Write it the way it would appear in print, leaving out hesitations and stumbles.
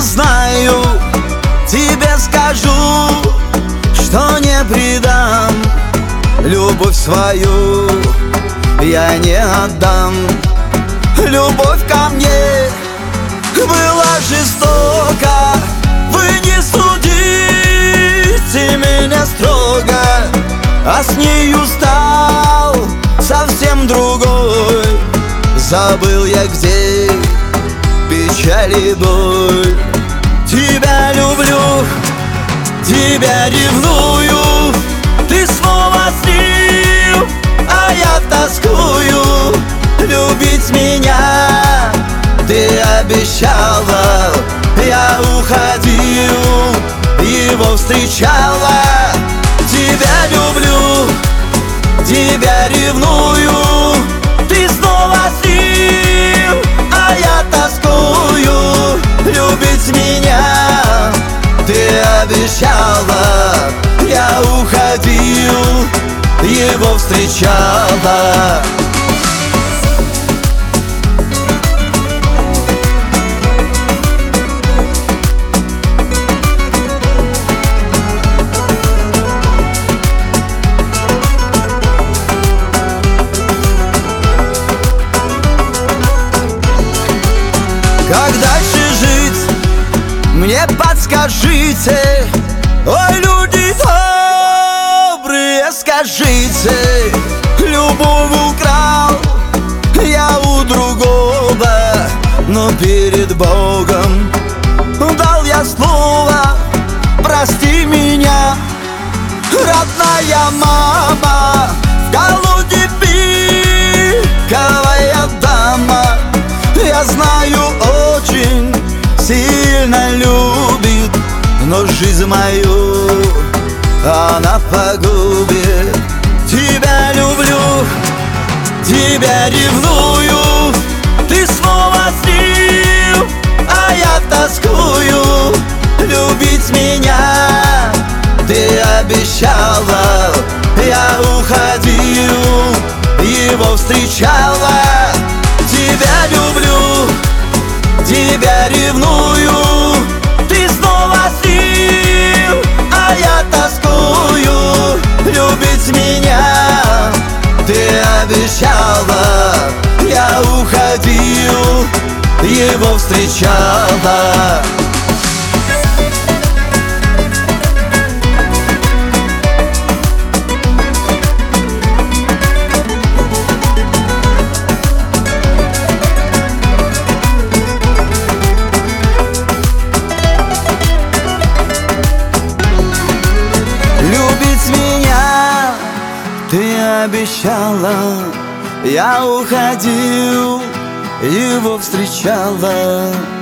знаю, тебе скажу, что не предам. Любовь свою я не отдам. Любовь ко мне была жестока. Вы не судите меня строго, а с нею стал совсем другой. Забыл я, где печаль и боль. Тебя люблю, тебя ревную, ты снова с ним, а я тоскую. Любить меня ты обещала, я уходил, его встречала. Тебя люблю, тебя ревную, ты снова с ним, а я тоскую. Любить меня ты обещала, я уходил, его встречала. Как дальше жить, мне подскажите. Ой, люди добрые, скажите. Любовь украл я у другого, но перед Богом дал я слово: прости меня, родная мама. В колоде пиковая дама, я знаю, очень сильно любит, но жизнь мою она погубит. Тебя люблю, тебя ревную, ты снова с ним, а я тоскую. Любить меня ты обещала, я уходил, его встречала. Тебя люблю, тебя ревную, ты снова с ним, а я тоскую. Любить меня ты обещала, я уходил, его встречала. Ты обещала, я уходил, его встречала.